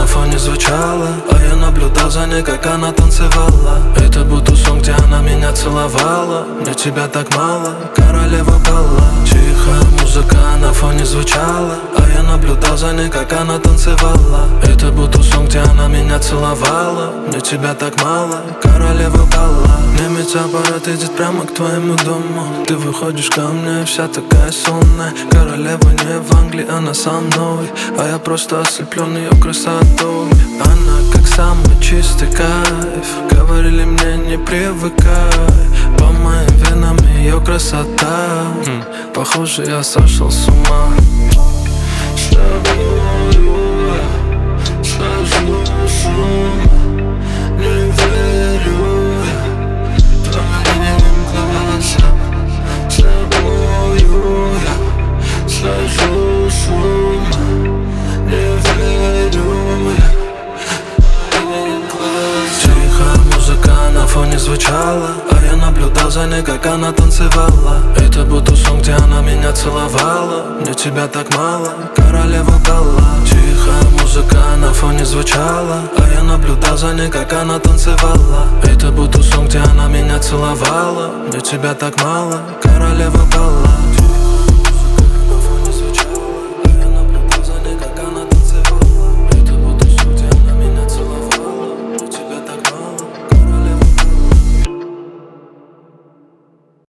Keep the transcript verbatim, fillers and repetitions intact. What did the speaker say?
на фоне звучала, а я наблюдал за ней, как она танцевала. Это будто сон, где она меня целовала. Мне тебя так мало, королева бала. Тихая музыка на фоне звучала, а я наблюдал за ней, как она танцевала. Это будто сон, где она меня целовала. Мне тебя так мало, королева бала. Немец аппарат идет прямо к твоему дому. Ты выходишь ко мне, вся такая сонная. Королева не в Англии, она со мной, а я просто ослеплен ее красотой. Она как самый чистый кайф. Говорили мне не привыкай, по моим венам ее красота. mm. Похоже, я сошел с ума. С тобою я схожу с ума. Не верю я твоим глазам. С тобою я схожу с ума. Не верю я твоим глазам. Тихая музыка на фоне звучала, а я наблюдал за ней, как она танцевала. Это будто сон, где она меня целовала. Мне тебя так мало, королева бала. Тихая музыка на фоне звучала, а я наблюдал за ней, как она танцевала. Это будто сон, где она меня целовала. Мне тебя так мало, королева бала.